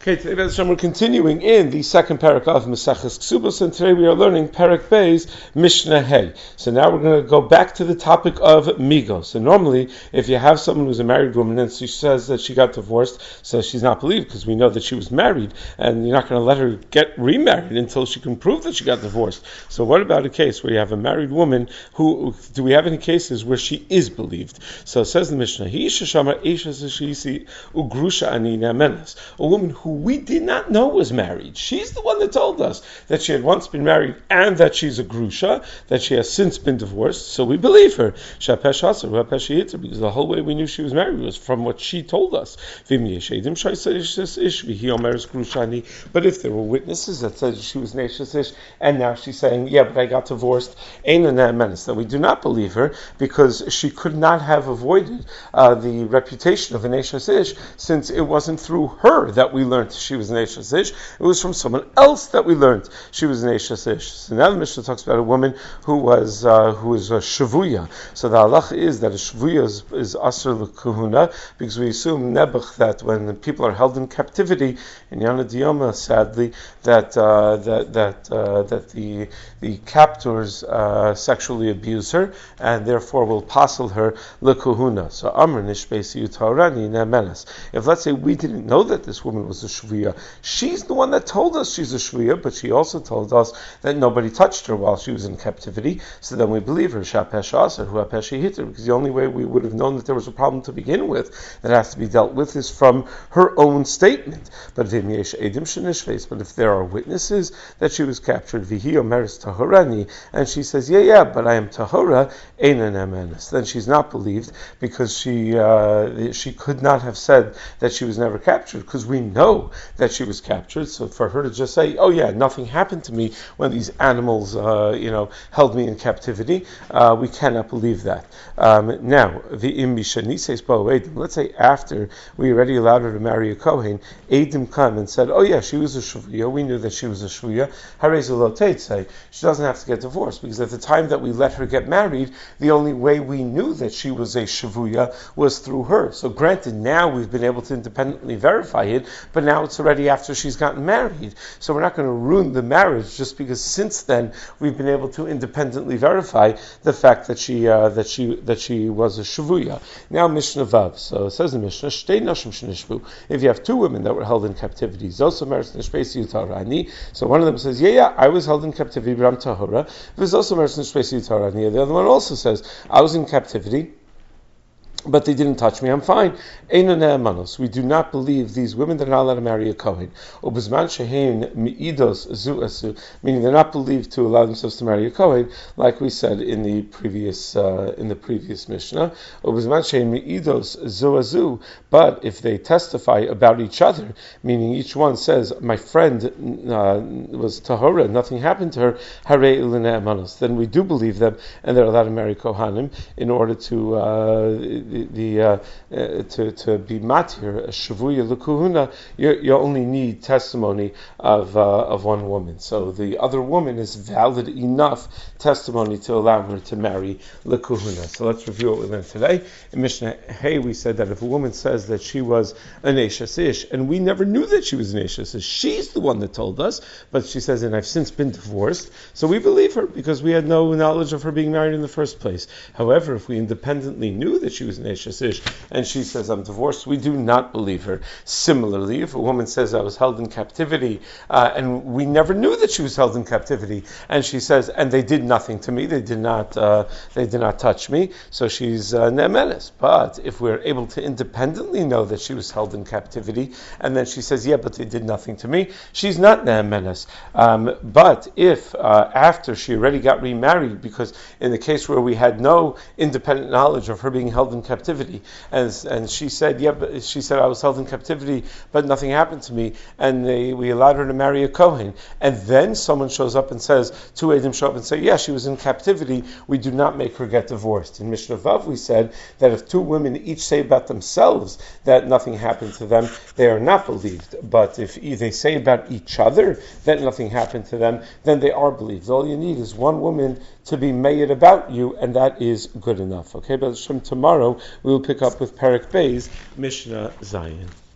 Okay, today we're continuing in the second parak of Maseches Ksubos, and today we are learning Parak Beis Mishnah Hey. So now we're going to go back to the topic of migos. So normally, if you have someone who's a married woman and she says that she got divorced, so she's not believed because we know that she was married, and you're not going to let her get remarried until she can prove that she got divorced. So what about a case where you have a married woman who, do we have any cases where she is believed? So it says the Mishnah, a woman who we did not know was married. She's the one that told us that she had once been married and that she's a grusha, that she has since been divorced, so we believe her. Because the whole way we knew she was married was from what she told us. But if there were witnesses that said she was Neishes Ish, and now she's saying, yeah, but I got divorced, then we do not believe her, because she could not have avoided the reputation of a Neishes Ish, since it wasn't through her that we learned she was an Neishes Ish. It was from someone else that we learned she was an Neishes Ish. So now the Mishnah talks about a woman who was a shavuya. So the halach is that a shavuya is asr l'kuhuna, because we assume nebuch that when the people are held in captivity in Yana Diyoma, sadly, that the captors sexually abuse her and therefore will passel her l'kuhuna. So amr nishbesi utarani nemenes. If let's say we didn't know that this woman was a shvuya, she's the one that told us she's a shvuya, but she also told us that nobody touched her while she was in captivity, so then we believe her, because the only way we would have known that there was a problem to begin with that has to be dealt with is from her own statement. But if there are witnesses that she was captured, and she says, yeah, but I am tahora, then she's not believed, because she could not have said that she was never captured, because we know that she was captured. So for her to just say, oh yeah, nothing happened to me when these animals held me in captivity, we cannot believe that. Now, let's say after we already allowed her to marry a Kohen, Eidim come and said, oh yeah, she was a shvuya, we knew that she was a shvuya, she doesn't have to get divorced, because at the time that we let her get married, the only way we knew that she was a shvuya was through her. So granted, now we've been able to independently verify it, but now it's already after she's gotten married. So we're not going to ruin the marriage just because since then we've been able to independently verify the fact that she was a shavuya. Now Mishnah Vav. So it says in Mishnah, Shtei Nashim Shnishvu. If you have two women that were held in captivity, so one of them says, yeah, I was held in captivity, but I'm tahora. The other one also says, I was in captivity, but they didn't touch me, I'm fine. We do not believe these women that are not allowed to marry a Kohen. Meaning they're not believed to allow themselves to marry a Kohen, like we said in the previous Mishnah. But if they testify about each other, meaning each one says, my friend was tahora, nothing happened to her, then we do believe them, and they're allowed to marry Kohanim in order to to be matir a shavuya l'kuhuna. You only need testimony of one woman. So the other woman is valid enough testimony to allow her to marry l'kuhuna. So let's review what we learned today. In Mishnah Hey, we said that if a woman says that she was an Neishes Ish, and we never knew that she was an Neishes Ish, she's the one that told us, but she says, and I've since been divorced, so we believe her because we had no knowledge of her being married in the first place. However, if we independently knew that she was an Neishes Ish, and she says, I'm divorced, we do not believe her. Similarly, if a woman says, I was held in captivity, and we never knew that she was held in captivity, and she says, and they did nothing to me, they did not touch me, so she's ne'emenes. But if we're able to independently know that she was held in captivity, and then she says, yeah, but they did nothing to me, she's not ne'emenes. But if after she already got remarried, because in the case where we had no independent knowledge of her being held in captivity, and she said, but she said, I was held in captivity, but nothing happened to me, and we allowed her to marry a Kohen, and then someone shows up and says, two Eidim show up and say, yeah, she was in captivity, we do not make her get divorced. In Mishnah Vav, we said that if two women each say about themselves that nothing happened to them, they are not believed. But if they say about each other that nothing happened to them, then they are believed. All you need is one woman to be made about you, and that is good enough. Okay, but tomorrow we will pick up with Parak Beis, Mishnah Zayin.